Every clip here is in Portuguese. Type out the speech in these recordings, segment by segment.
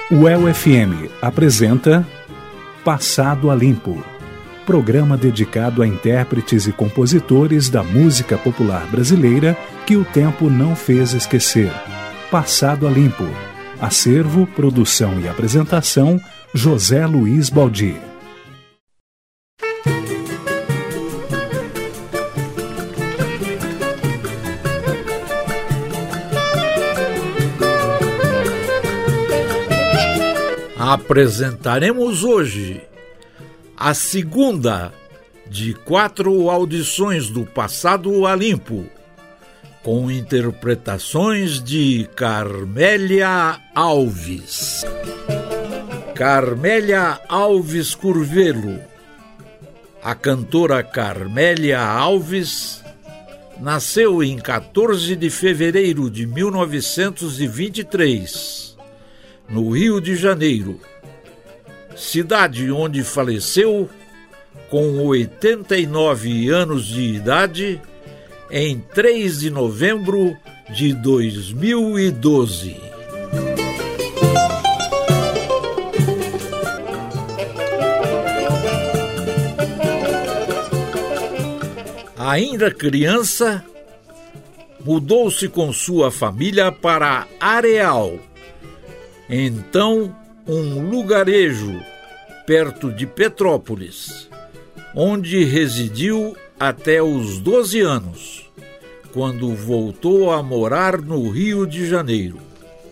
O UEL-FM apresenta Passado a Limpo, programa dedicado a intérpretes e compositores da música popular brasileira que o tempo não fez esquecer. Passado a Limpo. Acervo, produção e apresentação, José Luiz Baldi. Apresentaremos hoje a segunda de 4 audições do Passado a Limpo, com interpretações de Carmélia Alves. Carmélia Alves Curvelo. A cantora Carmélia Alves nasceu em 14 de fevereiro de 1923, no Rio de Janeiro, cidade onde faleceu com 89 anos de idade em 3 de novembro de 2012. Ainda criança, mudou-se com sua família para Areal, então um lugarejo perto de Petrópolis, onde residiu até os 12 anos, quando voltou a morar no Rio de Janeiro.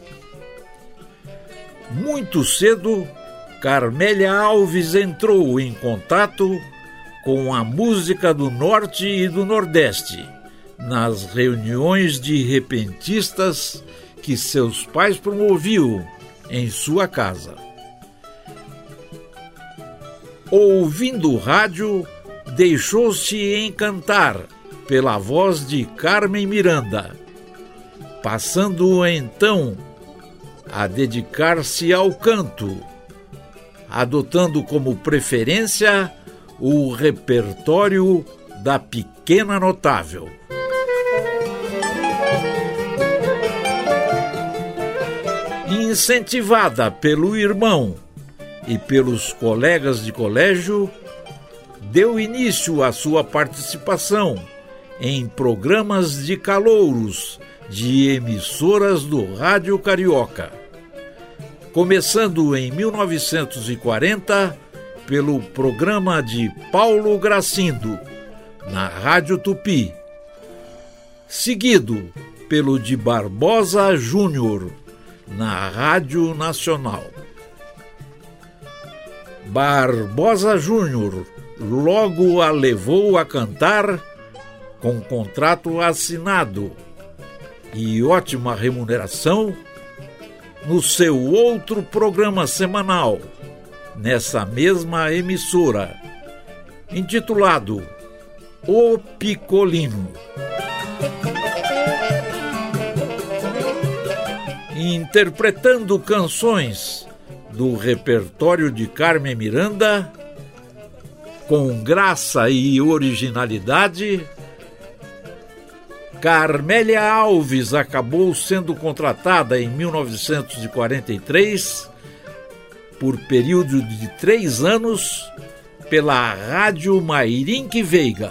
Muito cedo, Carmélia Alves entrou em contato com a música do Norte e do Nordeste, nas reuniões de repentistas que seus pais promoviam em sua casa. Ouvindo o rádio, deixou-se encantar pela voz de Carmen Miranda, passando então a dedicar-se ao canto, adotando como preferência o repertório da Pequena Notável. Incentivada pelo irmão e pelos colegas de colégio, deu início à sua participação em programas de calouros de emissoras do Rádio Carioca, começando em 1940 pelo programa de Paulo Gracindo, na Rádio Tupi, seguido pelo de Barbosa Júnior, na Rádio Nacional. Barbosa Júnior logo a levou a cantar com contrato assinado e ótima remuneração no seu outro programa semanal, nessa mesma emissora, intitulado O Picolino. Interpretando canções do repertório de Carmen Miranda, com graça e originalidade, Carmélia Alves acabou sendo contratada em 1943, por período de 3 anos, pela Rádio Mairinque Veiga.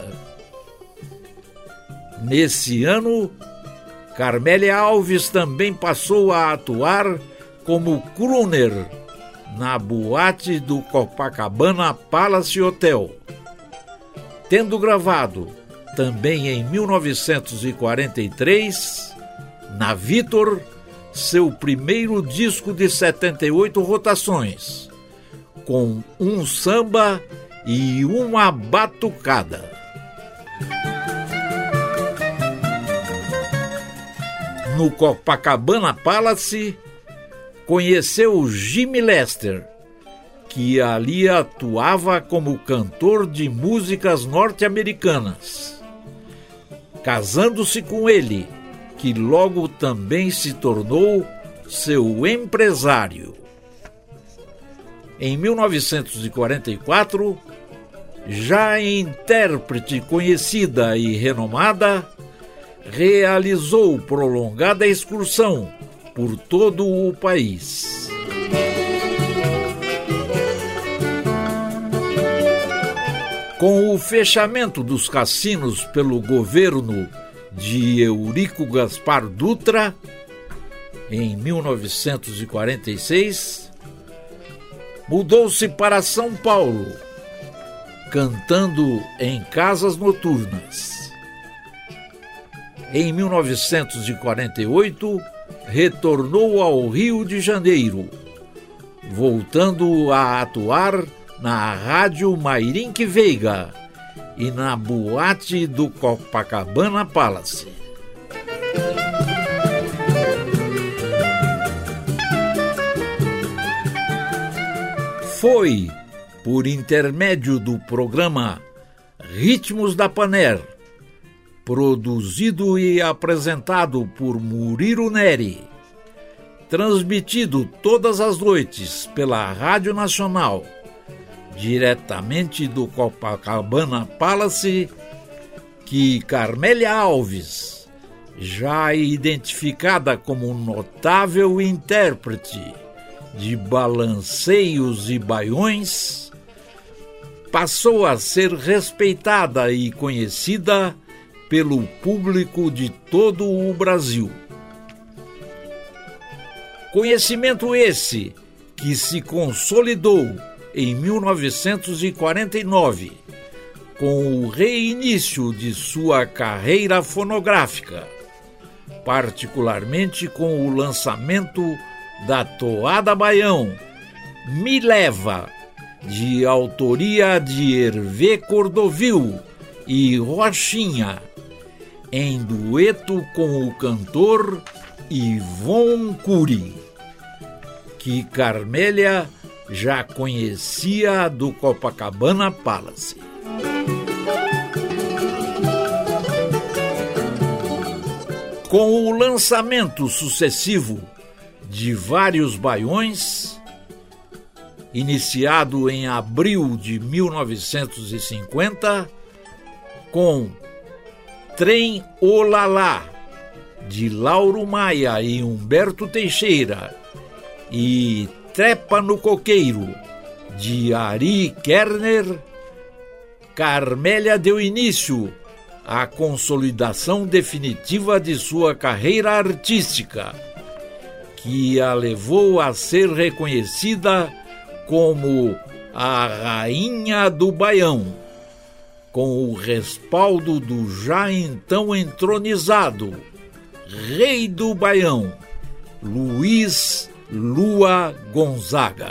Nesse ano, Carmélia Alves também passou a atuar como crooner na boate do Copacabana Palace Hotel, tendo gravado também em 1943, na Vitor, seu primeiro disco de 78 rotações, com um samba e uma batucada. No Copacabana Palace, conheceu Jimmy Lester, que ali atuava como cantor de músicas norte-americanas, casando-se com ele, que logo também se tornou seu empresário. Em 1944, já intérprete conhecida e renomada, realizou prolongada excursão por todo o país. Com o fechamento dos cassinos pelo governo de Eurico Gaspar Dutra, em 1946, mudou-se para São Paulo, cantando em casas noturnas. Em 1948, retornou ao Rio de Janeiro, voltando a atuar na Rádio Mairinque Veiga e na boate do Copacabana Palace. Foi por intermédio do programa Ritmos da Paner, produzido e apresentado por Murilo Neri, transmitido todas as noites pela Rádio Nacional, diretamente do Copacabana Palace, que Carmélia Alves, já identificada como notável intérprete de balanceios e baiões, passou a ser respeitada e conhecida pelo público de todo o Brasil. Conhecimento esse que se consolidou em 1949, com o reinício de sua carreira fonográfica, particularmente com o lançamento da Toada Baião, Me Leva, de autoria de Hervé Cordovil e Rochinha, em dueto com o cantor Ivon Cury, que Carmélia já conhecia do Copacabana Palace. Com o lançamento sucessivo de vários baiões, iniciado em abril de 1950, com Trem Olalá, de Lauro Maia e Humberto Teixeira, e Trepa no Coqueiro, de Ari Kerner, Carmélia deu início à consolidação definitiva de sua carreira artística, que a levou a ser reconhecida como a Rainha do Baião, com o respaldo do já então entronizado Rei do Baião, Luiz Lua Gonzaga.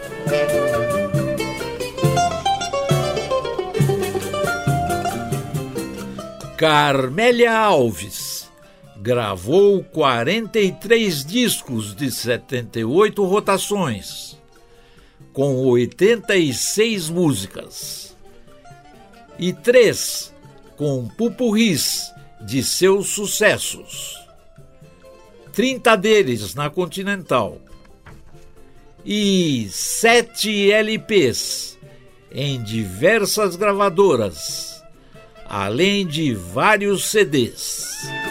Carmélia Alves gravou 43 discos de 78 rotações, com 86 músicas, e 3 com pupurris de seus sucessos, 30 deles na Continental, e 7 LPs em diversas gravadoras, além de vários CDs.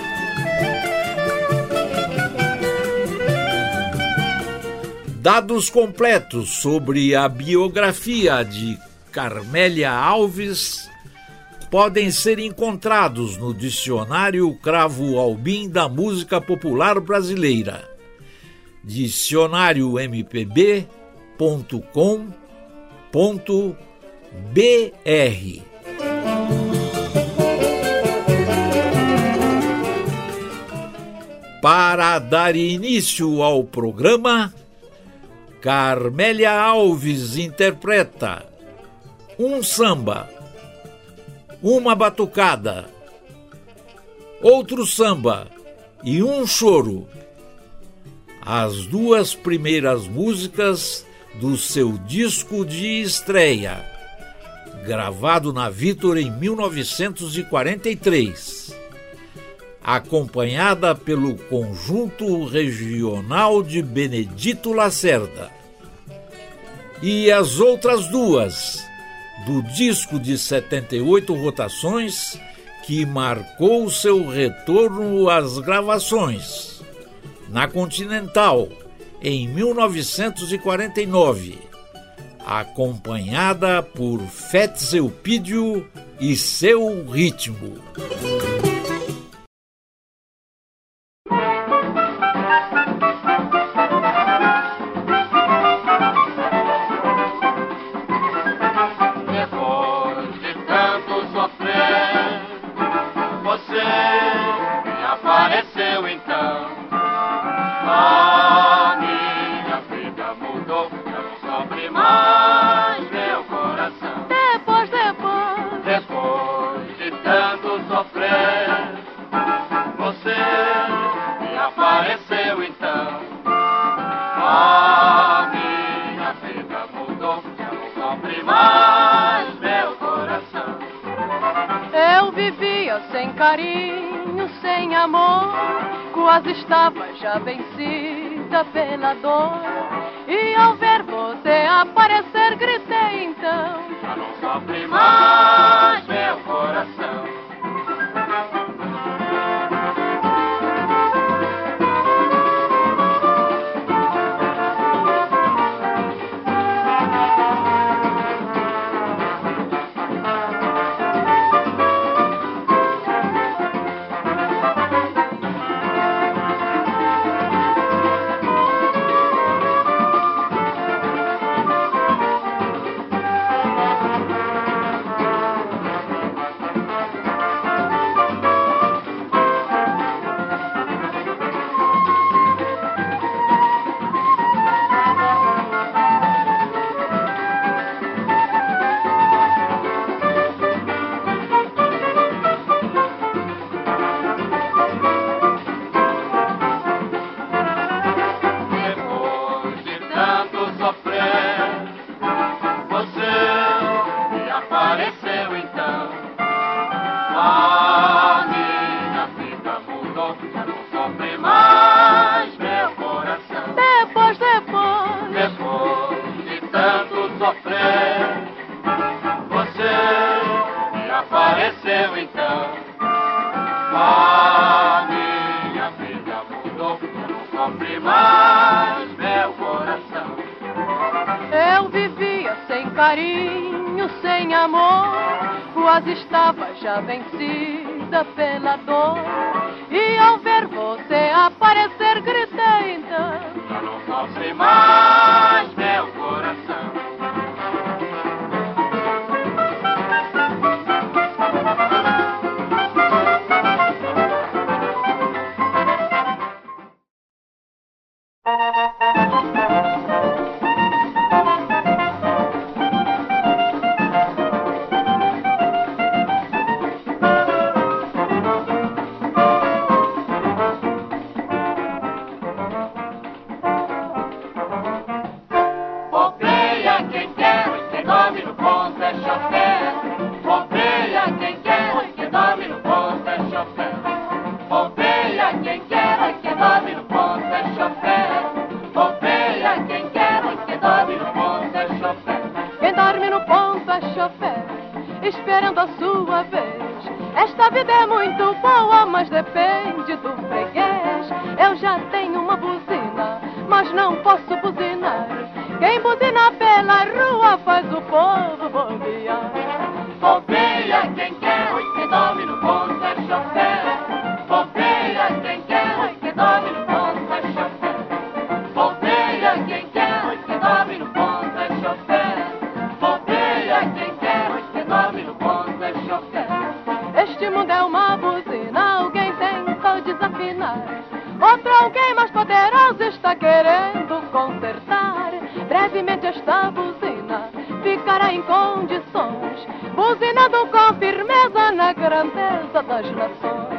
Dados completos sobre a biografia de Carmélia Alves podem ser encontrados no Dicionário Cravo Albim da Música Popular Brasileira, dicionariompb.com.br. Para dar início ao programa, Carmélia Alves interpreta um samba, uma batucada, outro samba e um choro, as duas primeiras músicas do seu disco de estreia, gravado na Vitor em 1943, acompanhada pelo Conjunto Regional de Benedito Lacerda, e as outras duas do disco de 78 rotações que marcou seu retorno às gravações, na Continental, em 1949, acompanhada por Fats Eupídio e seu ritmo. Carinho sem amor, quase estava já vencida pela dor. E ao ver você aparecer, gritei então: já não sofre mais meu coração. Carinho sem amor, quase estava já vencida pela dor. E ao ver você aparecer, gritei então: já não sofre mais meu coração. Esperando a sua vez. Esta vida é muito boa, mas depende do freguês. Eu já tenho uma buzina, mas não posso buzinar. Quem buzina pela rua faz o povo bobear. Bobeia quem quer, que dorme no ponto é chofer. Bobeia quem quer, que dorme no ponto é chofer. Bobeia quem quer, que dorme no ponto é chofer. Bobeia quem quer, que dorme no ponto é chofer. Este mundo é uma buzina, alguém tenta desafinar. Outro alguém mais poderoso está querendo consertar. Brevemente esta buzina ficará em condições, buzinando com firmeza na grandeza das nações.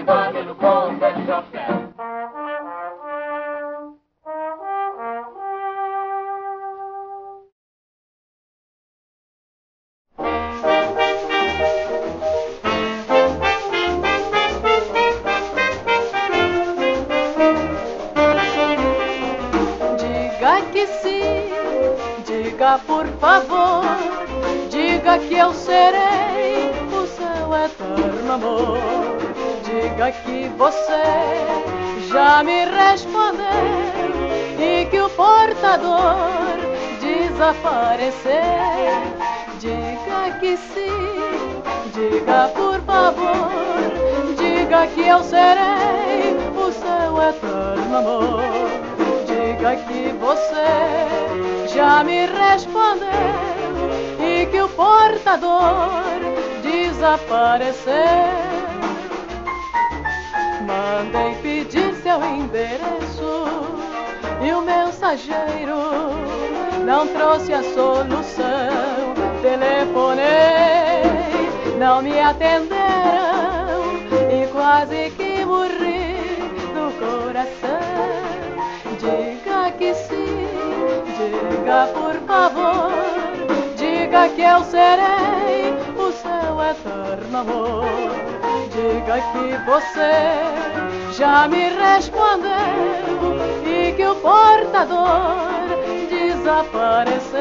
vale no conta de chapéu. Diga que sim, diga por favor, diga que eu serei o seu eterno amor. Diga que você já me respondeu e que o portador desapareceu. Diga que sim, diga por favor, diga que eu serei o seu eterno amor. Diga que você já me respondeu e que o portador desapareceu. Mandei pedir seu endereço e o mensageiro não trouxe a solução. Telefonei, não me atenderam e quase que morri do coração. Diga que sim, diga por favor, diga que eu serei o seu eterno amor. Diga que você já me respondeu e que o portador desapareceu.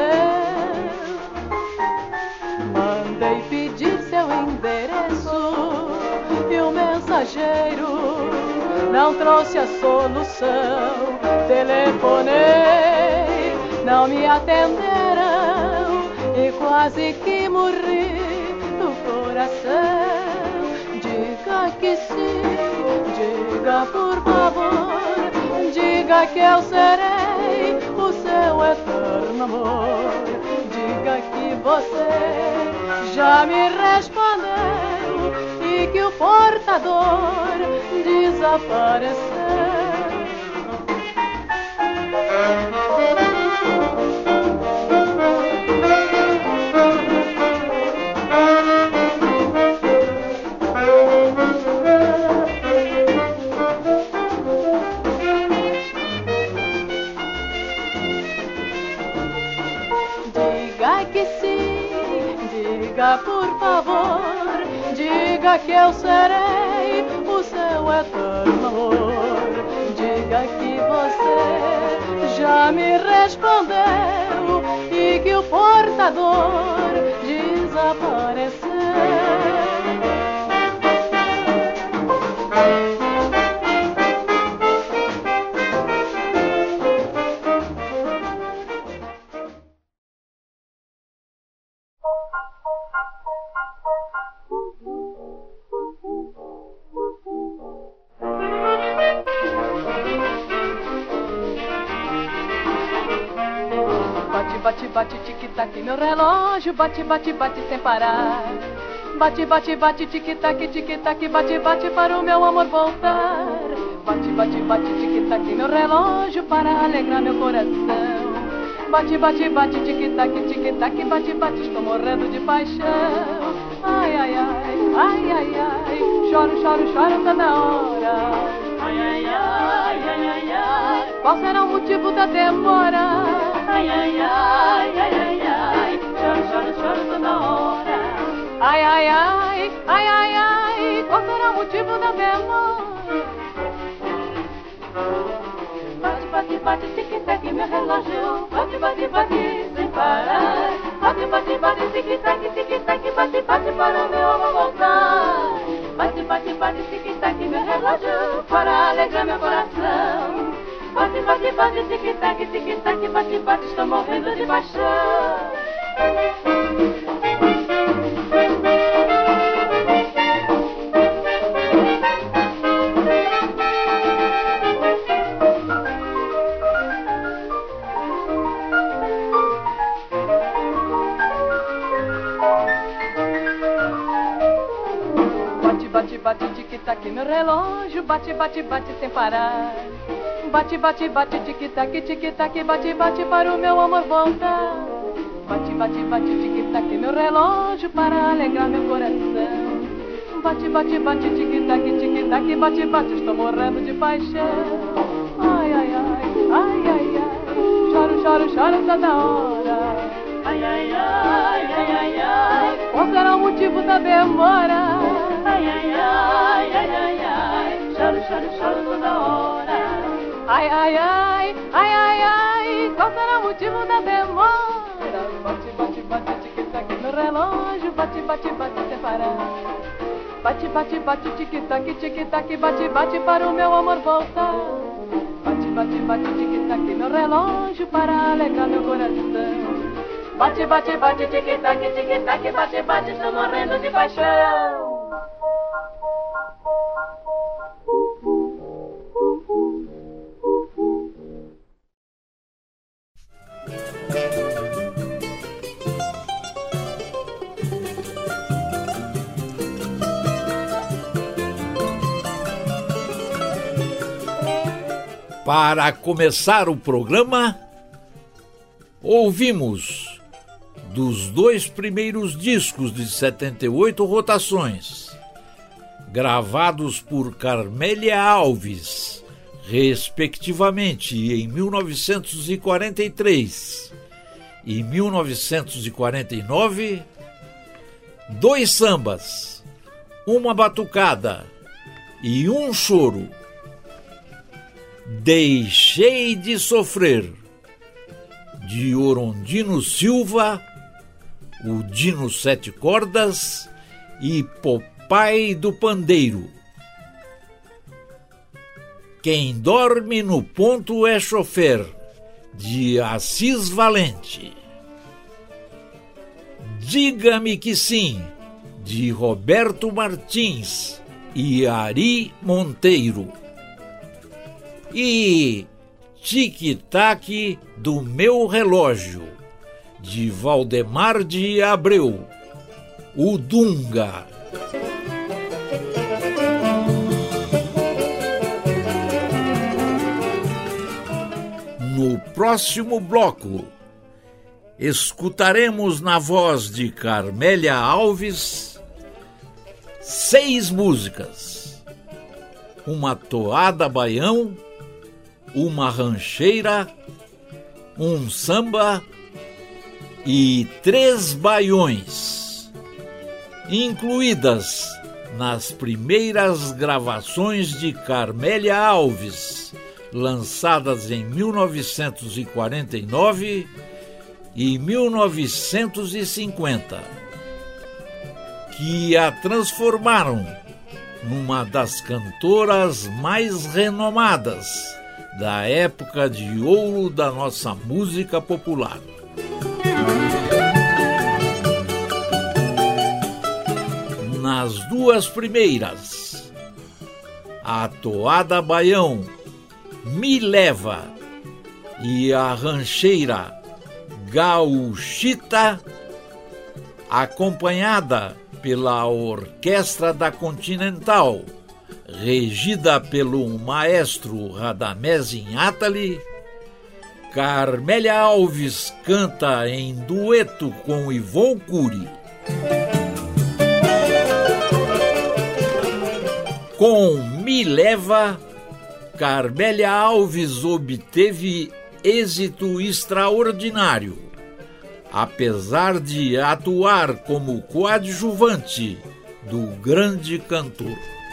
Mandei pedir seu endereço e o mensageiro não trouxe a solução. Telefonei, não me atenderam e quase que morri do coração. Diga que sim, diga por favor, diga que eu serei o seu eterno amor. Diga que você já me respondeu e que o portador desapareceu. Diga que sim, diga por favor, diga que eu serei o seu eterno amor. Diga que você já me respondeu e que o portador desapareceu. Bate, bate, tic-tac, meu relógio bate, bate, bate sem parar. Bate, bate, bate, tic-tac, tic-tac, bate, bate para o meu amor voltar. Bate, bate, bate, tic-tac, meu relógio para alegrar meu coração. Bate, bate, bate, tic-tac, tic-tac, bate, bate, estou morrendo de paixão. Ai, ai, ai, ai, ai, ai, choro, choro, choro toda hora. Ai, ai, ai, ai, ai, ai, qual será o motivo da demora? Ai, ai, ai, ai, ai, ai, choro, choro, choro toda hora. Ai, ai, ai, ai, ai, ai, qual será o motivo da demora? Bate, bate, bate, tic-tac, meu relógio bate, bate, bate, sem parar. Bate, bate, bate, tic-tac, tic-tac, bate, bate para o meu amor voltar. Bate, bate, bate, tic-tac, meu relógio para alegrar meu coração. Bate, bate, bate, tic-tac, tic-tac, bate, bate, estou morrendo de paixão. Bate, bate, bate, tic-tac, meu relógio bate, bate, bate sem parar. Bate, bate, bate, tic-tac, tic-tac, bate, bate para o meu amor voltar. Bate, bate, bate, tic-tac, meu relógio para alegrar meu coração. Bate, bate, bate, tic-tac, tic-tac, bate, bate, estou morrendo de paixão. Ai, ai, ai, ai, ai, ai, choro, choro, choro toda hora. Ai, ai, ai, ai, ai, ai, qual será o motivo da demora? Ai, ai, ai, ai, ai, ai, choro, choro, choro toda hora. Ai, ai, ai, ai, ai, ai, qual será o motivo da demora? Bate, bate, bate, tic-tac no relógio, bate, bate, bate sem parar. Bate, bate, bate, tic-tac, tic-tac, bate, bate para o meu amor voltar. Bate, bate, bate, tic-tac, meu relógio para alegrar meu coração. Bate, bate, bate, tic-tac, tic-tac, bate, bate, estou morrendo de paixão. Para começar o programa, ouvimos dos 2 primeiros discos de 78 rotações, gravados por Carmélia Alves, respectivamente em 1943 e 1949, 2 sambas, uma batucada e um choro. Deixei de Sofrer, de Orondino Silva, o Dino 7 Cordas e Popai do Pandeiro. Quem Dorme no Ponto é Chofer, de Assis Valente. Diga-me que Sim, de Roberto Martins e Ari Monteiro. E Tic-Tac do Meu Relógio, de Valdemar de Abreu, o Dunga. No próximo bloco, escutaremos na voz de Carmélia Alves 6 músicas: uma toada baião, uma rancheira, um samba e 3 baiões, incluídas nas primeiras gravações de Carmélia Alves, lançadas em 1949 e 1950, que a transformaram numa das cantoras mais renomadas da época de ouro da nossa música popular. Nas 2 primeiras, a toada baião Me Leva e a rancheira Gauchita, acompanhada pela Orquestra da Continental, regida pelo maestro Radamés Inátali, Carmélia Alves canta em dueto com Ivon Cury. Com Me Leva, Carmélia Alves obteve êxito extraordinário, apesar de atuar como coadjuvante do grande cantor.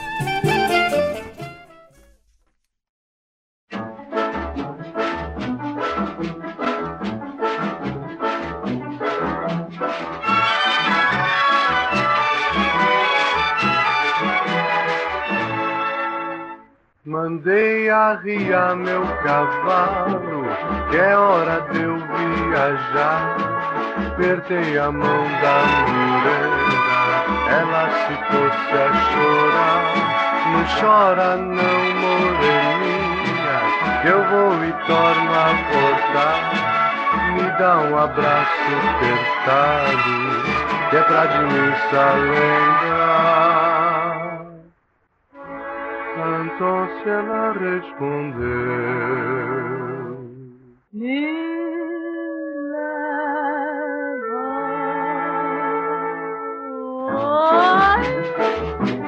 Mandei arriar meu cavalo, que é hora de eu viajar. Apertei a mão da morena, ela se pôs a chorar. Não chora não, moreninha, que eu vou e torno a voltar. Me dá um abraço apertado, que é pra de mim se lembrar. Então se ela respondeu: Me leva.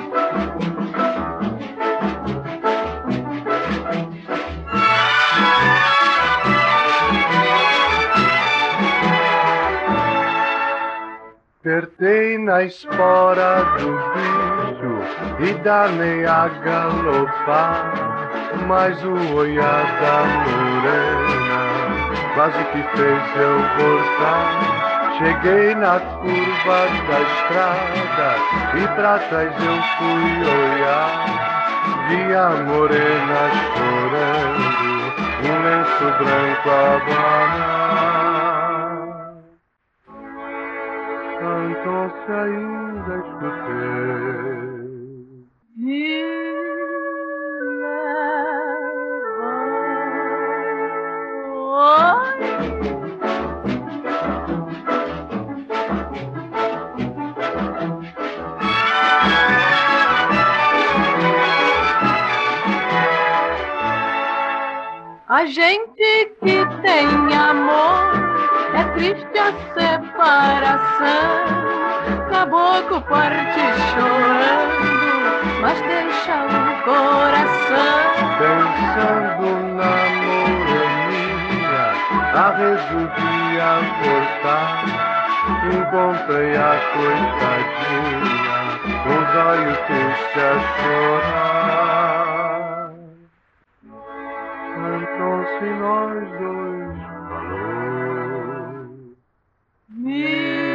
Tentei na espora do bicho e dar-me a galopar, mas o olhar da morena quase que fez eu voltar. Cheguei na curva da estrada e pra trás eu fui olhar, vi a morena chorando, um lenço branco a abanar. Cantou-se ainda escutei. A gente que tem amor, é triste a separação. Caboclo parte chorando, mas deixa o coração. Pensando na moreninha, a resolvia voltar. Encontrei a coitadinha, com os olhos tristes a chorar. Cantou-se nós dois falou. Me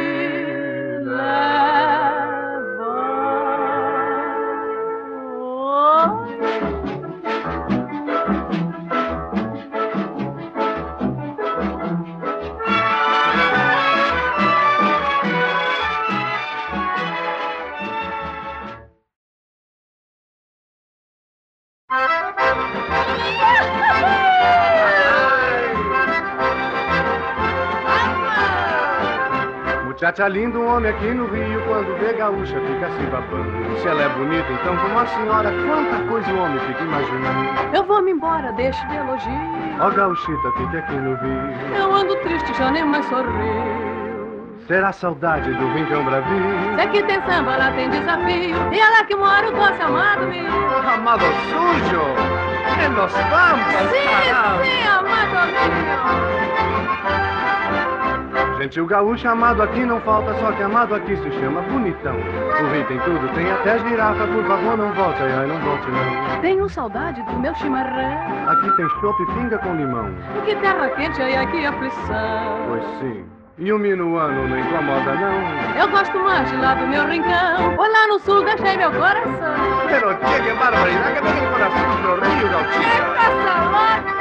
leva. Muchacha linda, um homem aqui no Rio, quando vê gaúcha fica se babando. Se ela é bonita, então como a senhora, quanta coisa o homem fica imaginando. Eu vou-me embora, deixe de elogio. Ó gauchita, fica aqui no Rio. Eu ando triste, já nem mais sorrio. Será saudade do rincão bravio? Se aqui tem samba, lá tem desafio. E é lá que mora o doce amado meu. Amado sujo, que nos vamos. Sim, sim, amado meu. Gentil gaúcho amado aqui não falta, só que amado aqui se chama bonitão. O Rio tem tudo, tem até girafa, por favor não volte, ai não volte não. Tenho saudade do meu chimarrão. Aqui tem chopp e pinga com limão. Que terra quente, ai aqui aflição. Pois sim, e o minuano não incomoda não. Eu gosto mais de lá do meu rincão, pois lá no sul deixei meu coração. Pero que barbaridade, que tem aquele coração pro Rio, gauchita. É caça louca!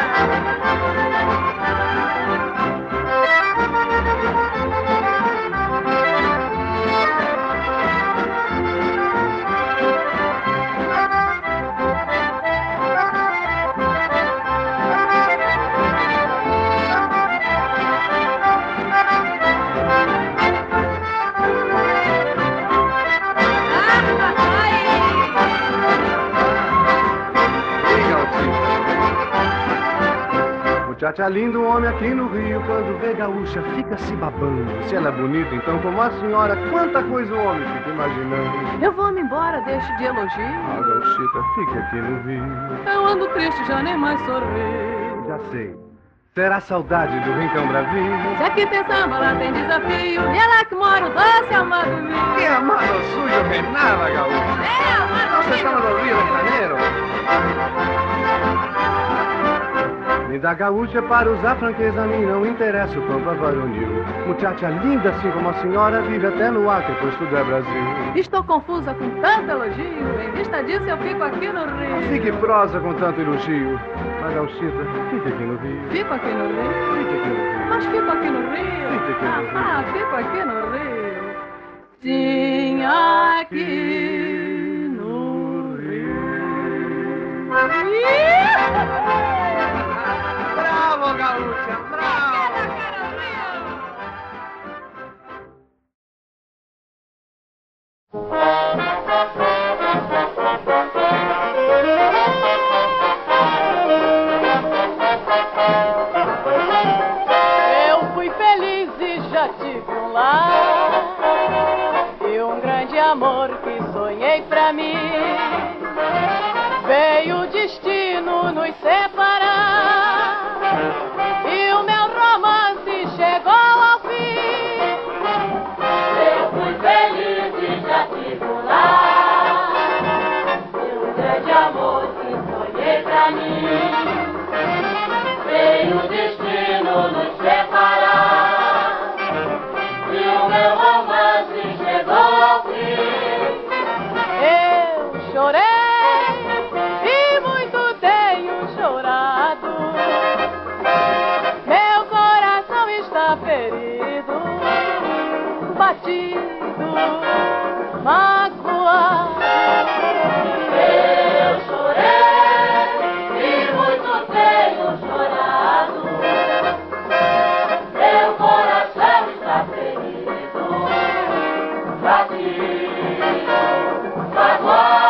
Muchacha linda, um homem aqui no Rio, quando vê gaúcha fica se babando. Se ela é bonita, então como a senhora, quanta coisa o homem fica imaginando. Eu vou-me embora, deixe de elogio. Ah, gauchita, fica aqui no Rio. Eu ando triste, já nem mais sorrio. Já sei, será saudade do rincão bravio? Se aqui tem samba, lá tem desafio. E é lá que mora o doce amado meu. Que amado sujo, que nada, gaúcha. É, amado Nós estamos no Rio de Janeiro. Me dá gaúcha para usar franqueza, a mim não interessa o pampa varonil. Muchacha linda assim como a senhora, vive até no Acre, pois tudo é Brasil. Estou confusa com tanto elogio. Em vista disso, eu fico aqui no Rio. Fique prosa com tanto elogio. Mas gauchita, fique aqui no Rio. Fico aqui no Rio. Fique aqui no Rio. Mas fico aqui no Rio. Fique aqui no Rio. Ah, fico aqui no Rio. Sim, aqui no Rio. Bravo, gaúcha, bravo! Eu fui feliz e já tive um lar e um grande amor que sonhei pra mim. Veio o destino nos separar e o meu romance chegou ao fim. amor que sonhei pra mim. Veio o destino nos separar e o meu romance chegou ao fim. Eu chorei e muito tenho chorado. Meu coração está ferido, batido, magoado. Eu chorei e muito tenho chorado. Meu coração está ferido, batido, magoado.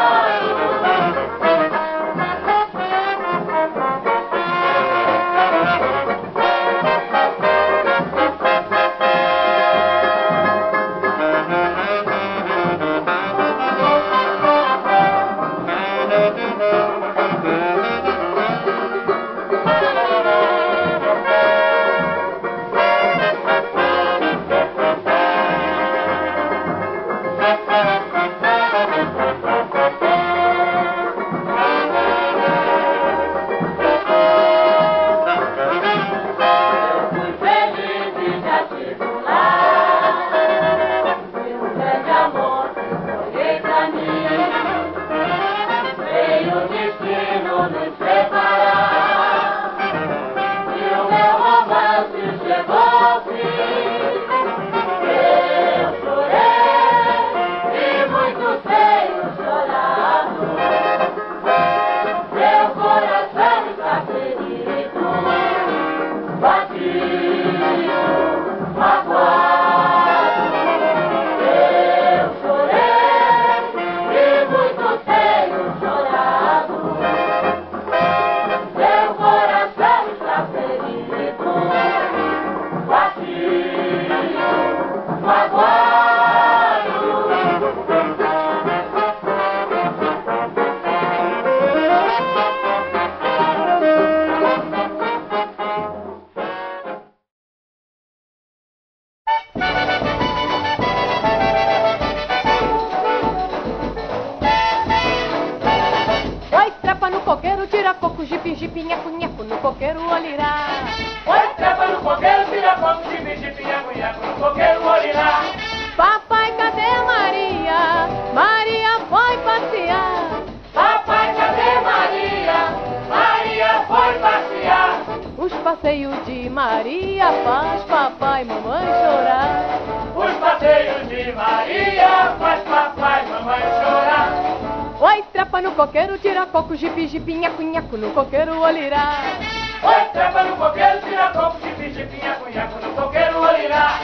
No coqueiro olirá. Oi, trepa no coqueiro, tira coco, jipi, jipi, nhaco, nhaco, no coqueiro olirá.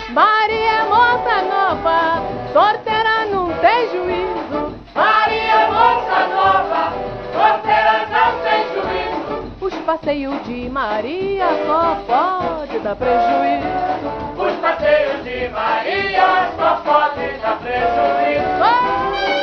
Maria é moça nova, sorteira não tem juízo. Maria é moça nova, sorteira não tem juízo. Os passeios de Maria só pode dar prejuízo. Os passeios de Maria só pode dar prejuízo.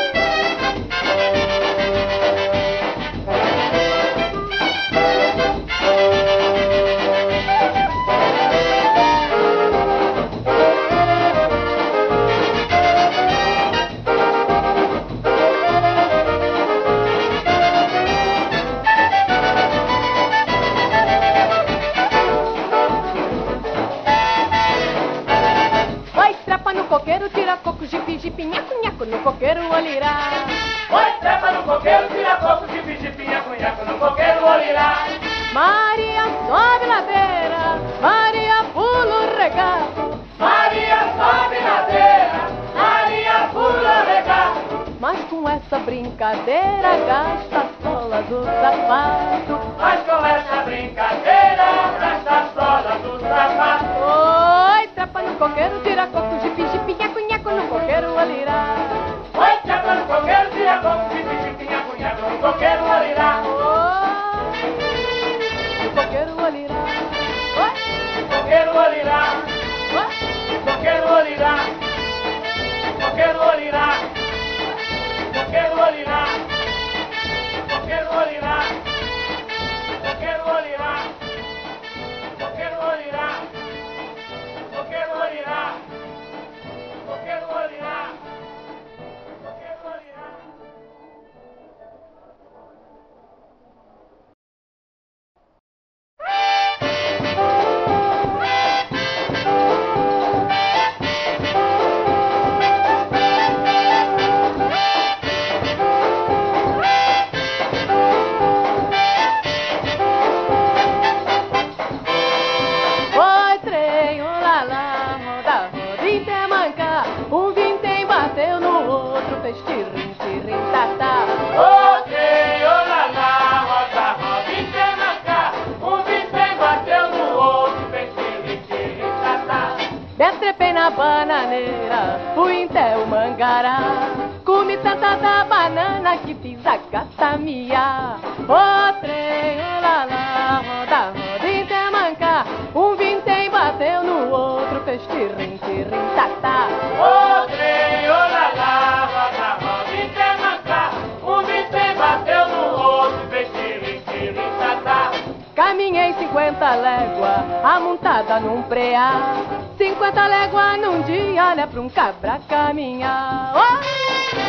Tira coco, jipi, jipi, nhaco, nhaco, no coqueiro olirá. Oi, trepa no coqueiro, tira coco, jipi, jipi, nhaco, nhaco, no coqueiro olirá. Maria sobe ladeira, Maria pula o regato. Maria sobe ladeira, Maria pula o regato. Mas com essa brincadeira gasta as solas do sapato. Mas com essa brincadeira gasta as solas do sapato. Oi, trepa no coqueiro, tira coco, jipi, jipi, nhaco, nhaco, no coqueiro olirá. Oi, trepa no coqueiro, tira coco, jipi, jipi, nhaco, nhaco, no coqueiro olirá. No coqueiro olirá. Coqueiro olirá. Coqueiro olirá. Coqueiro olirá. Coqueiro olirá. Coqueiro olirá. Coqueiro olirá. Coqueiro olirá. Coqueiro olirá. Coqueiro olirá. Coqueiro olirá. na bananeira, fui até o Mangará. Comi tanta da banana que fiz a gata miar. O trem, olá, roda, roda em Tamanca. Um vintém bateu no outro, fez tirrim, tirrim, tatá. O trem, olá, roda, roda em Tamanca. Um vintém bateu no outro, fez tirrim, tirrim, tatá. Caminhei 50 léguas, amontada num preá. 50 léguas num dia, olha pra um cabra caminhar. Oh!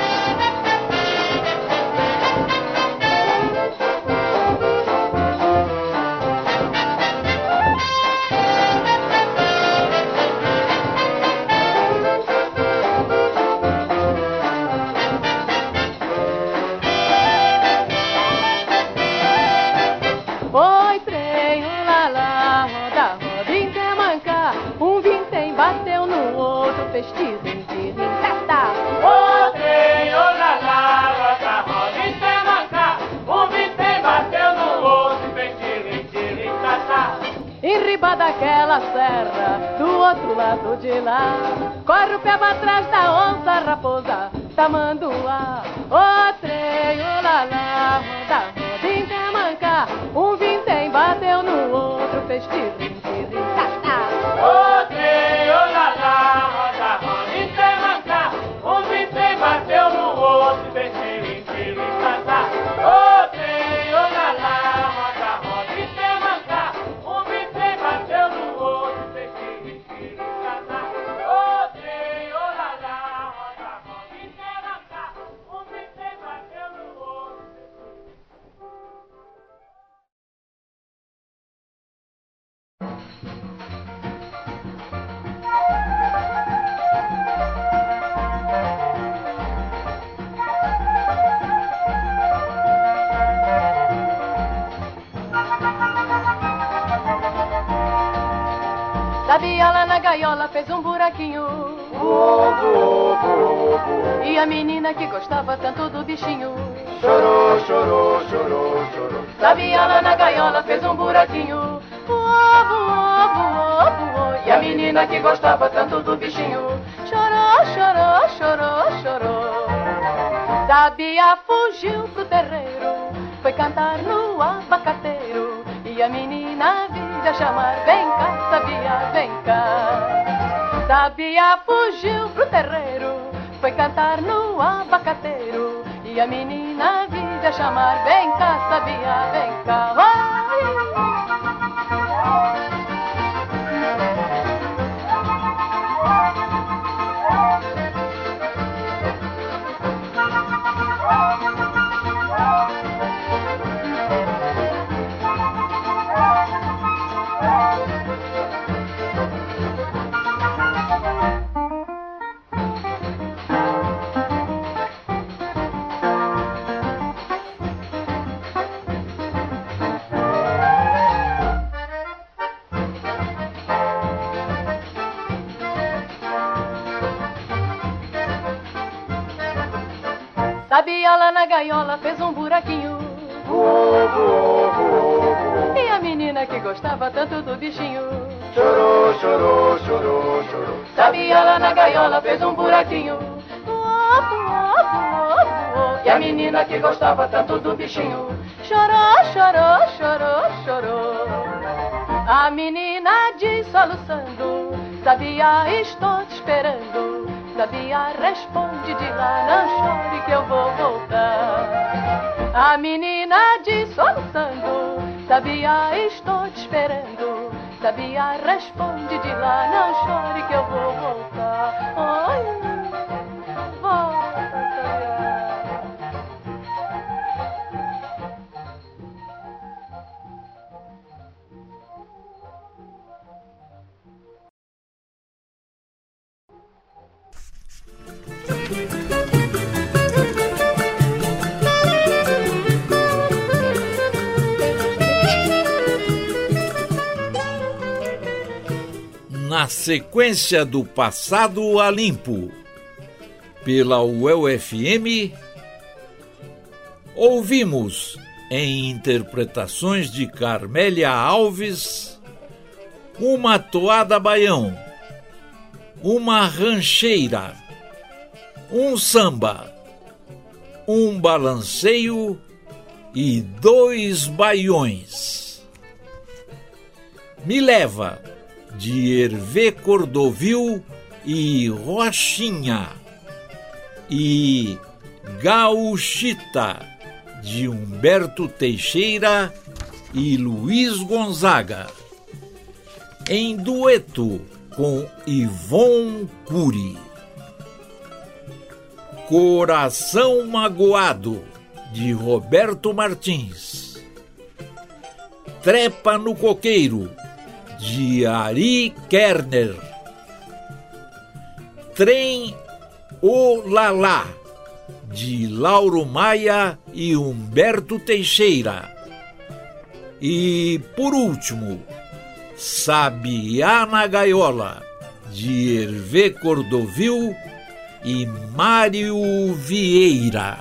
Oi, trem, olá, roda, roda em Tamanca. Um vintém bateu no outro, fez tirrim, tirrim, tatá. O trem, olá, roda, roda em Tamanca. Um vintém bateu no outro, fez tirrim, tirrim, tatá. Em riba daquela serra, do outro lado de lá, corre o pé atrás da onça, raposa, tamanduá. O trem, olá, roda, roda em Tamanca. Um vintém bateu no outro, fez tirrim, tirrim, tatá. O trem, olá, roda, roda em Tamanca. Um vintém bateu no outro, fez tirrim, tirrim, tatá. O trem, olá, roda, roda em Tamanca. Um vintém bateu no outro, fez tirrim, tirrim, tatá. O trem, olá, roda, roda em Tamanca. Um vintém bateu no outro. Sabia lá na gaiola, fez um buraquinho. E a menina que gostava tanto do bichinho Chorou, chorou, chorou, chorou. Sabia lá na gaiola, fez um buraquinho. Voou, voou, voou, voou. E a menina que gostava tanto do bichinho chorou, chorou, chorou, chorou. Sabia fugiu pro terreiro, foi cantar no abacateiro. E a menina vinha chamar, vem cá, Sabia, vem cá. Sabia fugiu pro terreiro, foi cantar no abacateiro. E a menina vinha chamar, vem cá, Sabia, vem cá. Sabia lá na gaiola, fez um buraquinho. E a menina que gostava tanto do bichinho Chorou, chorou, chorou, chorou. Sabia lá na gaiola, fez um buraquinho. E a menina que gostava tanto do bichinho chorou, chorou, chorou, chorou. A menina disse soluçando, Sabia, estou te esperando. Sabia, responde de lá, não chore que eu vou voltar. A menina disse soluçando, Sabia, estou te esperando. Sabia, responde de lá, não chore que eu vou voltar. Ai, volta, Sabia. Na sequência do Passado a Limpo, pela UEL-FM, ouvimos, em interpretações de Carmélia Alves, Uma Toada Baião, uma rancheira, um samba, um balanceio e 2 baiões. Me leva, de Hervé Cordovil e Rochinha, e Gauchita, de Humberto Teixeira e Luiz Gonzaga, em dueto com Yvonne Cury. Coração Magoado, de Roberto Martins. Trepa no Coqueiro, de Ari Kerner. Trem Olalá, de Lauro Maia e Humberto Teixeira. E, por último, Sabiá na Gaiola, de Hervé Cordovil e Mário Vieira.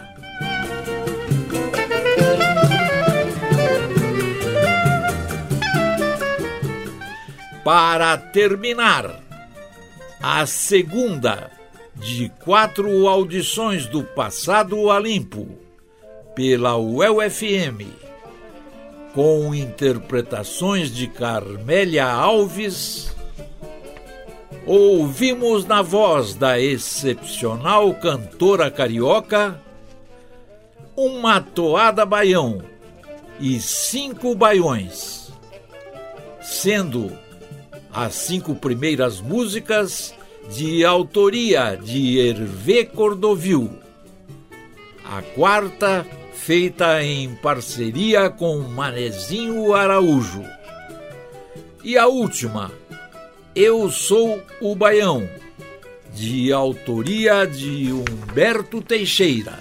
Para terminar, a segunda de 4 audições do Passado a Limpo pela UEL-FM, com interpretações de Carmélia Alves, ouvimos na voz da excepcional cantora carioca uma toada baião e 5 baiões, sendo as 5 primeiras músicas de autoria de Hervé Cordovil, a quarta feita em parceria com Manezinho Araújo, e a última, Eu Sou o Baião, de autoria de Humberto Teixeira.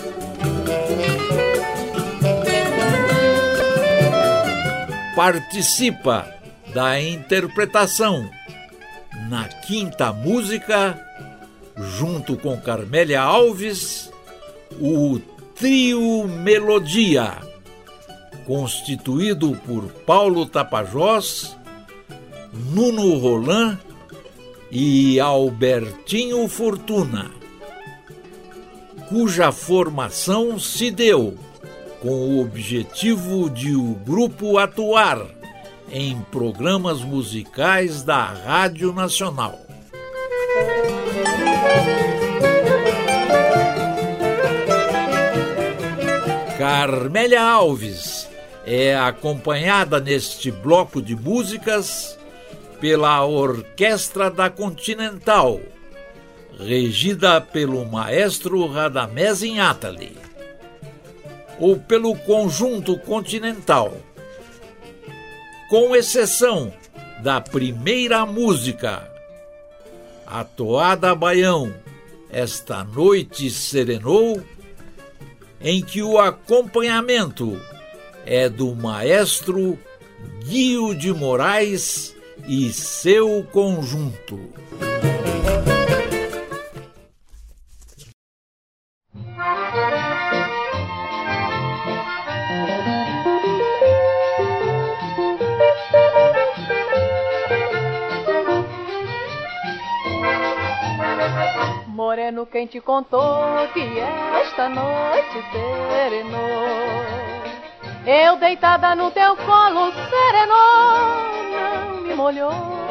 Participa da interpretação na quinta música, junto com Carmélia Alves, o Trio Melodia, constituído por Paulo Tapajós, Nuno Roland e Albertinho Fortuna, cuja formação se deu com o objetivo de o grupo atuar em programas musicais da Rádio Nacional. Carmélia Alves é acompanhada neste bloco de músicas pela Orquestra da Continental, regida pelo maestro Radamés Inátali, ou pelo Conjunto Continental, com exceção da primeira música, a toada baião Esta Noite Serenou, em que o acompanhamento é do maestro Guio de Moraes e seu conjunto. Moreno, quem te contou que esta noite serenou? Eu deitada no teu colo serenou, não me molhou,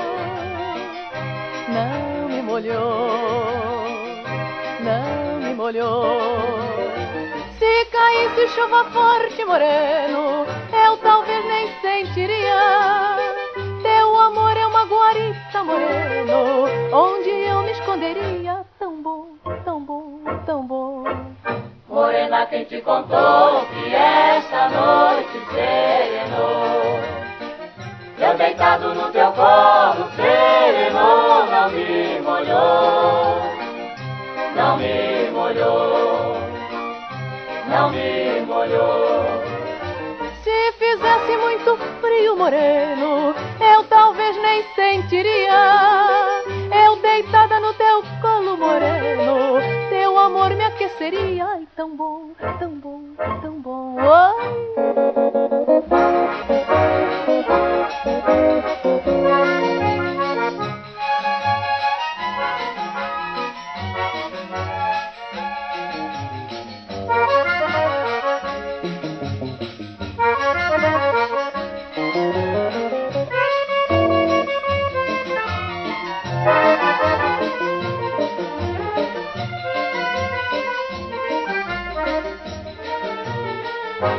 não me molhou, não me molhou. Se caísse chuva forte, moreno, eu talvez nem sentiria. Teu amor é uma guarita, moreno, onde eu me esconderia. Tão bom, tão bom, tão bom. Morena, quem te contou que esta noite serenou? Eu deitado no teu colo serenou, não me molhou, não me molhou, não me molhou. Se fizesse muito frio, moreno, eu talvez nem sentiria. Eu deitada no teu colo, moreno, teu amor me aqueceria. Ai, tão bom, tão bom, tão bom.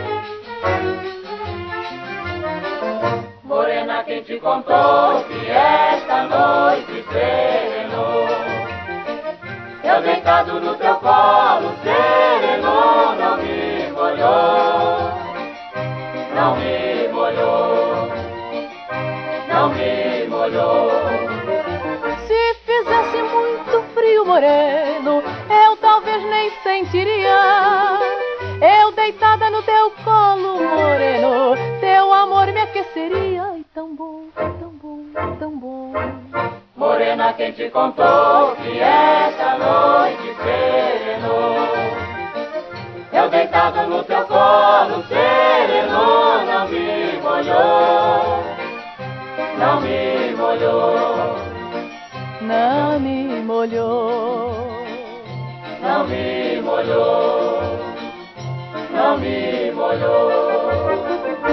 Morena, quem te contou que esta noite serenou? Eu deitado no teu colo, sereno, não me molhou, não me molhou, não me molhou. Se fizesse muito frio, moreno, eu talvez nem sentiria. Eu deitada no teu colo, moreno, teu amor me aqueceria. Ai, tão bom, tão bom, tão bom. Morena, quem te contou que esta noite serenou? Eu deitado no teu colo, sereno, não me molhou, não me molhou, Não me molhou, não me molhou, não me molhou.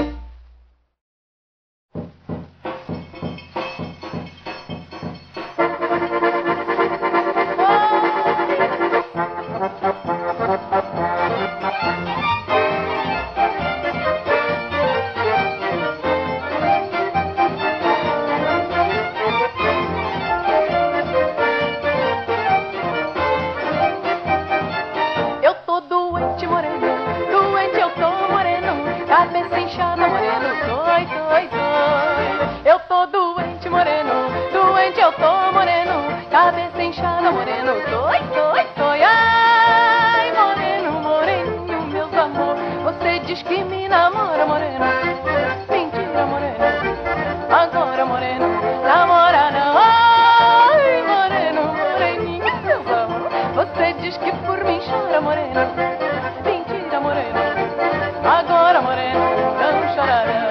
eu tô doente, moreno, doente eu tô, moreno, cabeça inchada, moreno, doi, doi, doi. Eu tô doente, moreno, doente eu tô, moreno, cabeça inchada, moreno, doi, doi, doi. Ai, moreno, moreninho, meus amor, você diz que me namora, moreno, mentira, moreno, agora, moreno, namora não. Ai, moreno, moreninho, meus amor, você diz que por mim chora, moreno, mentira, moreno, agora, moreno, não chorará.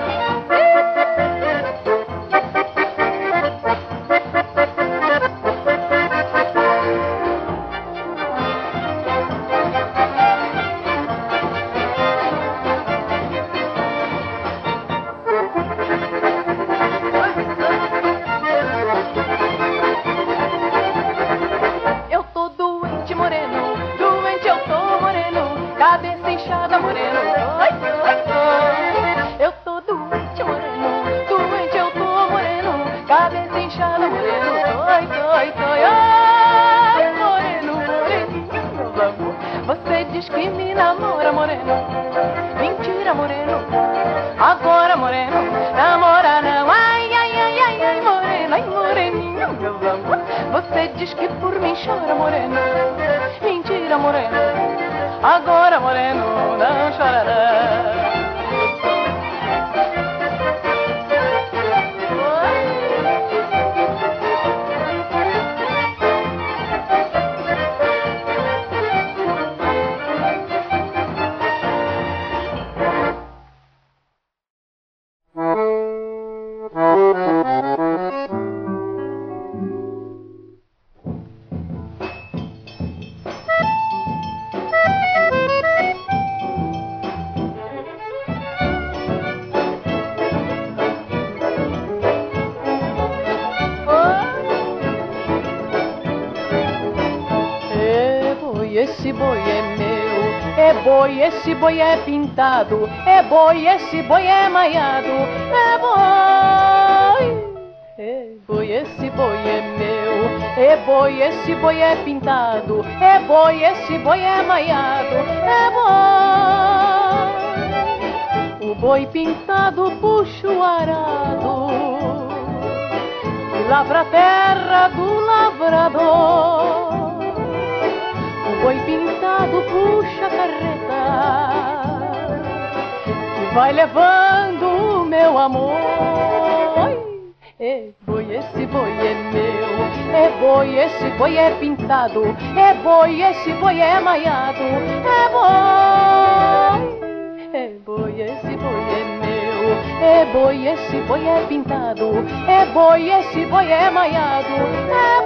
Eu tô doente, moreno, doente eu tô, moreno, cabeça inchada, moreno, doi, doi, doi. Eu tô doente, moreno, doente eu tô, moreno, cabeça inchada, moreno, doi, doi, doi. Ai, moreno, moreninho, meu amor, você diz que me namora, moreno, mentira, moreno, agora, moreno, namora não. Ai, ai, ai, ai, ai, moreno, ai, moreninho, meu amor, você diz que por mim chora, moreno, mentira, moreno, agora, moreno, não chorará. Esse boi é meu, é boi, esse boi é pintado, é boi, esse boi é maiado, é boi, esse boi é meu, é boi, esse boi é pintado, é boi, esse boi é maiado, é boi. O boi pintado puxa o arado e lavra a terra do lavrador. O boi pintado puxa a carreta e vai levando o meu amor. É boi, esse boi é meu, é boi, esse boi é pintado, é boi, esse boi é maiado, é boi, esse boi é meu, é boi, esse boi é pintado, é boi, esse boi é maiado, é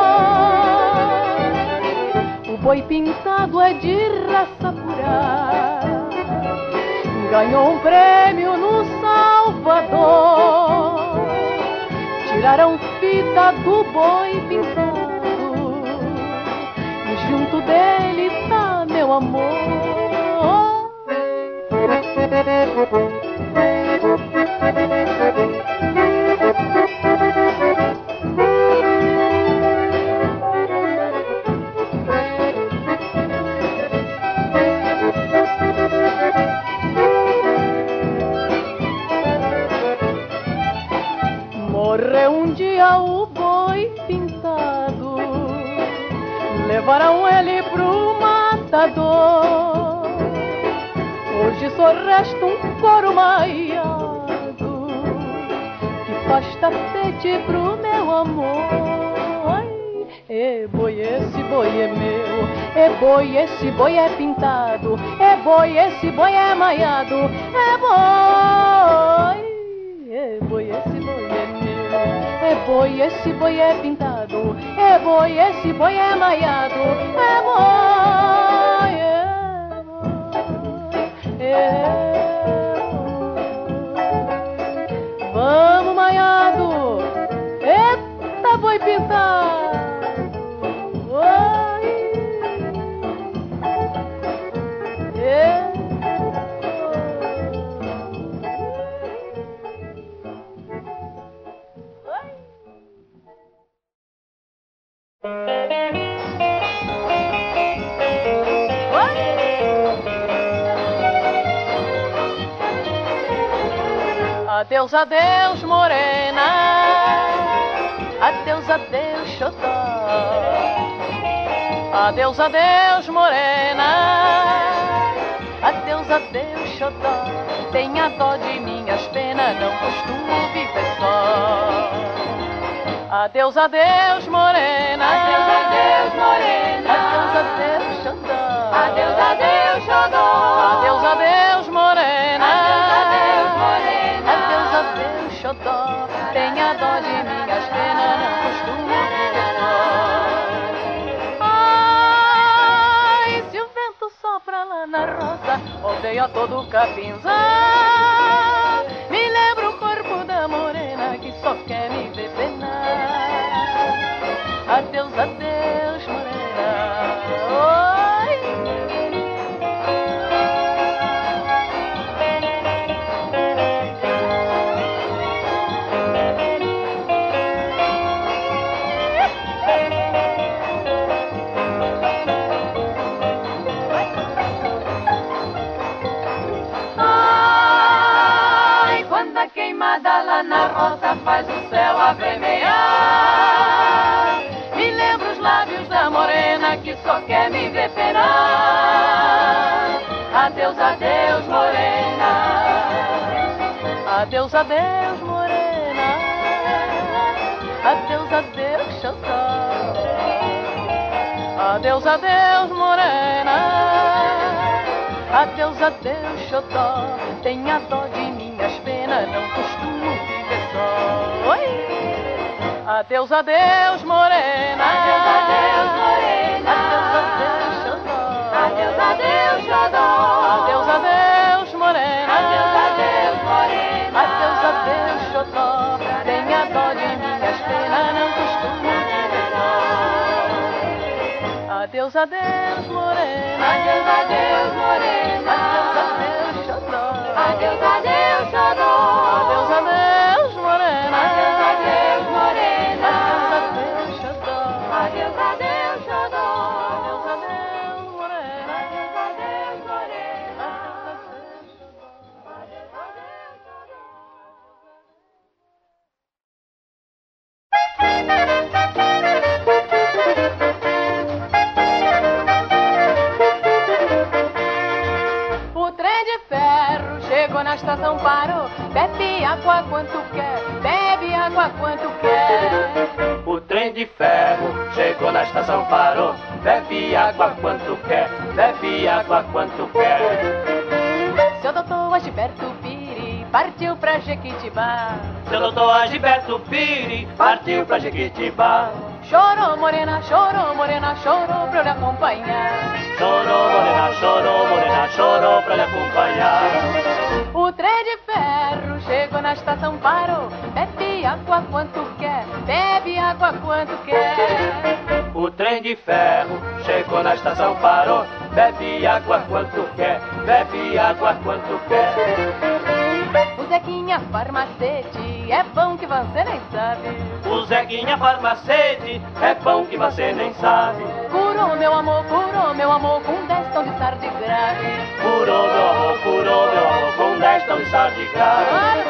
boi. O boi pintado é de raça pura, ganhou um prêmio no Salvador. Tiraram fita do boi pintado e junto dele tá meu amor. Morreu um dia o boi pintado, levaram ele pro matador. Hoje só resta um couro maiado que faz tapete pro meu amor. Ai, boi, esse boi é meu. Boi, esse boi é pintado. Boi, esse boi é maiado. Boi, boi, esse boi é meu. Boi, esse boi é pintado. Boi, esse boi é maiado. Boi, vamos, maiado. Eita, boi pintado. Adeus, adeus, morena. Adeus, adeus, xodó. Adeus, adeus, morena. Adeus, adeus, xodó. Tenha dó de minhas penas, não costumo viver só. Adeus, adeus, morena. Adeus, adeus, morena. Adeus, adeus, xodó. Adeus, adeus, xodó. Adeus, adeus, morena. Adeus, adeus, morena. Adeus, adeus, xodó. Tenha dó de minhas penas, não costumo viver só. Ai, se o vento sopra lá na roça, odeia todo o capinzá. Me lembra o corpo da morena que só quer me ver penar. Adeus, adeus, morena. Oi. Ai, quando a queimada lá na roça faz o céu avermelhar, me lembro os lábios da morena que só quer me ver penar. Adeus, adeus, morena. Adeus, adeus, morena. Adeus, adeus, xodó. Adeus, adeus, morena. Adeus, adeus, xodó. Tenha dó de minhas penas, não costumo viver só. Oi! Adeus, adeus, morena. Adeus, adeus, morena. Adeus, adeus, xodó. Adeus, adeus, xodó. Adeus, adeus, morena. Adeus, adeus, morena. Adeus, adeus, xodó. Tenha dó de minhas penas, não costumo viver só. Adeus, adeus, morena. Adeus, adeus, morena. Adeus, adeus, xodó. Adeus, adeus, xodó. Adeus, adeus, morena. Adeus, adeus, morena. Adeus, adeus, xodó. Adeus, adeus, xodó. Adeus, adeus, morena. Adeus, adeus, morena. Adeus, adeus, xodó. Adeus, adeus, O trem de ferro chegou na estação, parou. Bebe água quanto quer, bebe água quanto quer. O trem de ferro chegou na estação, parou. Bebe água quanto quer, bebe água quanto quer. Seu doutor Agilberto Piri partiu pra Jequitibá. Seu doutor Agilberto Piri partiu pra Jequitibá. Chorou, morena, chorou, morena, chorou pra lhe acompanhar. Chorou, morena, chorou pra lhe acompanhar. O trem de ferro chegou na estação, parou. Bebe água quanto quer, bebe água quanto quer. O trem de ferro chegou chegou na estação, parou. Bebe água quanto quer, bebe água quanto quer. O Zequinha farmacete, é bom que você nem sabe. O Zequinha farmacete, é bom que você nem sabe. Curou meu amor, com 10 tons de tardigrade. Curou meu amor, com 10 tons de tardigrade.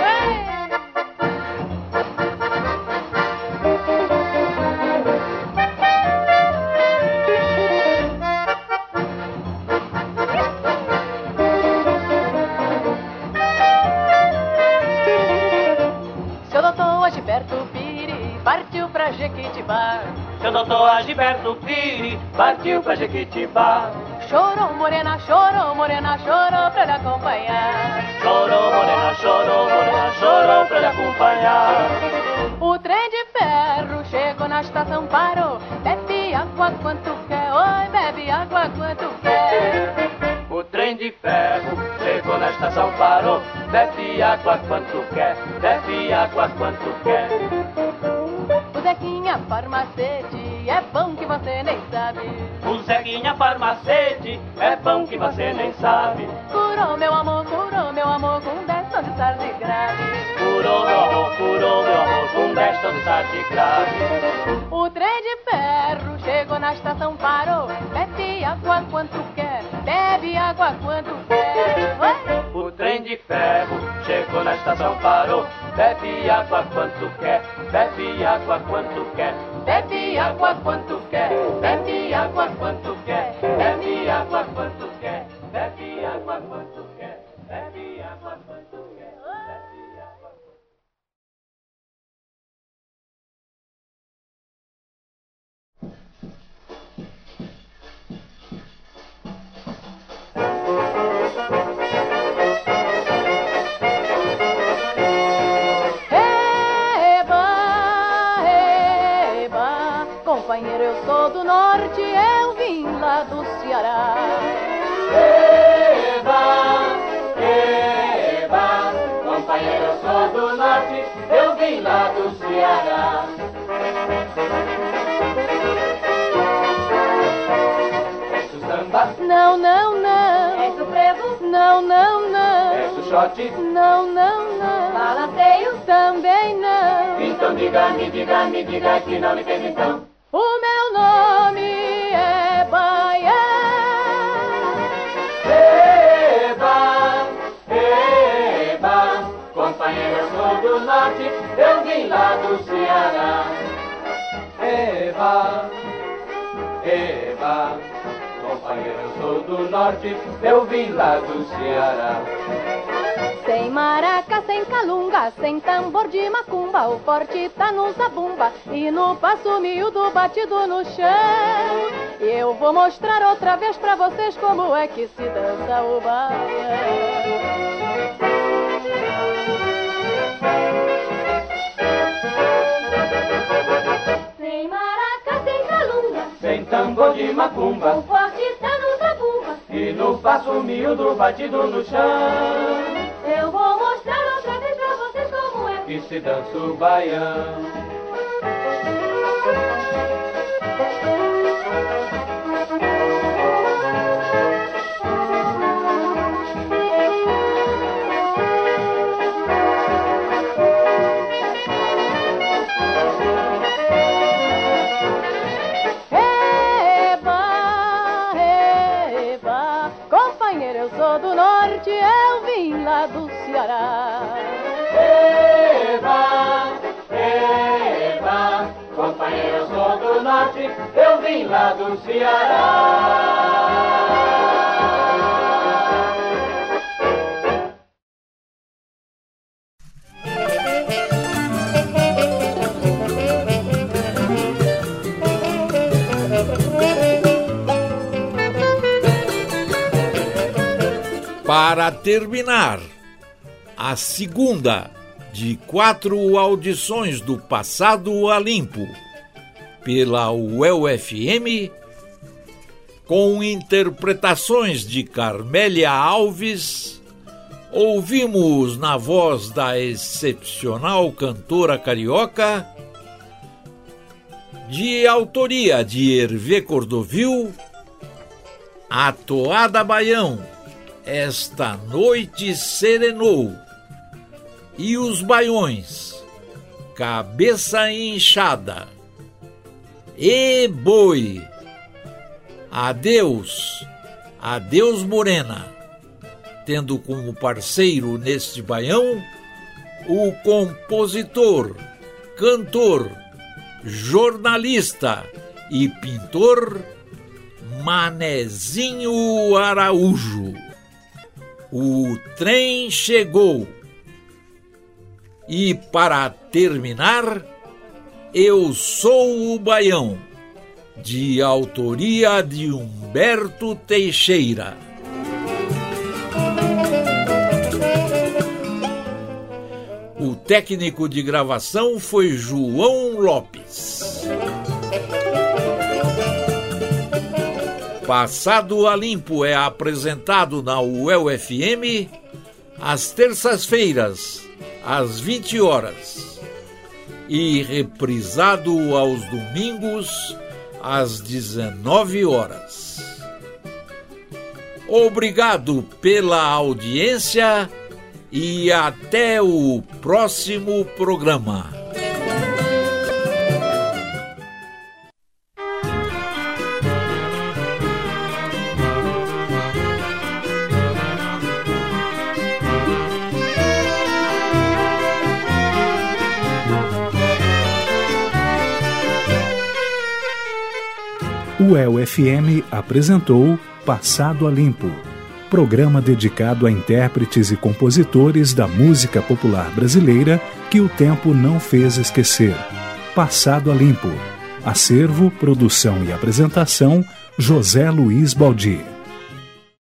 Seu doutor Agilberto Piri partiu pra Jequitibá. Seu doutor Agilberto Piri partiu pra Jequitibá. Chorou, morena, chorou pra lhe acompanhar. Chorou, morena, chorou pra lhe acompanhar. O trem de ferro chegou na estação, parou. Bebe água quanto quer, oi, bebe água quanto quer. O trem de ferro chegou na estação, parou. Bebe água quanto quer, bebe água quanto quer. O Zequinha farmacete, é bom que você nem sabe. O Zequinha farmacete, é bom que você nem sabe. Curou meu amor, com 10 tons de tardigrade. Curou meu amor, com 10 tons de tardigrade. O trem de ferro chegou na estação, parou. Bebe água quanto quer, bebe água quanto quer. Oi? O trem de ferro chegou na estação, parou. Bebe água quanto quer, bebe água quanto quer. Bebe água quanto quer, bebe água quanto quer. Bebe água quanto quer, bebe água quanto quer. Bebe água quanto quer, bebe água. Companheiro, eu sou do norte, eu vim lá do Ceará. Eba, companheiro, eu sou do norte, eu vim lá do Ceará. És o samba? Não, não, não. És o frevo? Não, não, não. És o shot? Não, não, não. Balanceio? Também não. Então diga que não me entende então. O meu nome é Baiá. Eba, companheiro, eu sou do norte, eu vim lá do Ceará. Eba, companheiro, eu sou do norte, eu vim lá do Ceará. Sem maraca, sem calunga, sem tambor de macumba, o forte tá no zabumba e no passo miúdo batido no chão. Eu vou mostrar outra vez pra vocês como é que se dança o baião. Sem maraca, sem calunga, Sem tambor de macumba o forte tá no zabumba. e no passo miúdo batido no chão. Eu vou mostrar outra vez pra vocês como é Que se dança o baião. Eba, companheiro, eu sou do norte, eu vim lá do Ceará. Eba, companheiro, eu sou do norte, eu vim lá do Ceará. Para terminar, a segunda de 4 audições do Passado a Limpo pela UEL-FM, com interpretações de Carmélia Alves, ouvimos na voz da excepcional cantora carioca, de autoria de Hervé Cordovil, A toada Baião esta noite serenou, e os baiões, cabeça inchada, e boi, adeus, adeus morena, tendo como parceiro neste baião o compositor, cantor, jornalista e pintor Manezinho Araújo. O trem chegou. E para terminar, Eu Sou o Baião, de autoria de Humberto Teixeira. O técnico de gravação foi João Lopes. Passado a Limpo é apresentado na UEL-FM às terças-feiras, às 20 horas, e reprisado aos domingos, às 19 horas. Obrigado pela audiência e até o próximo programa. O UEL-FM apresentou Passado a Limpo, programa dedicado a intérpretes e compositores da música popular brasileira que o tempo não fez esquecer. Passado a Limpo. Acervo, produção e apresentação, José Luiz Baldi.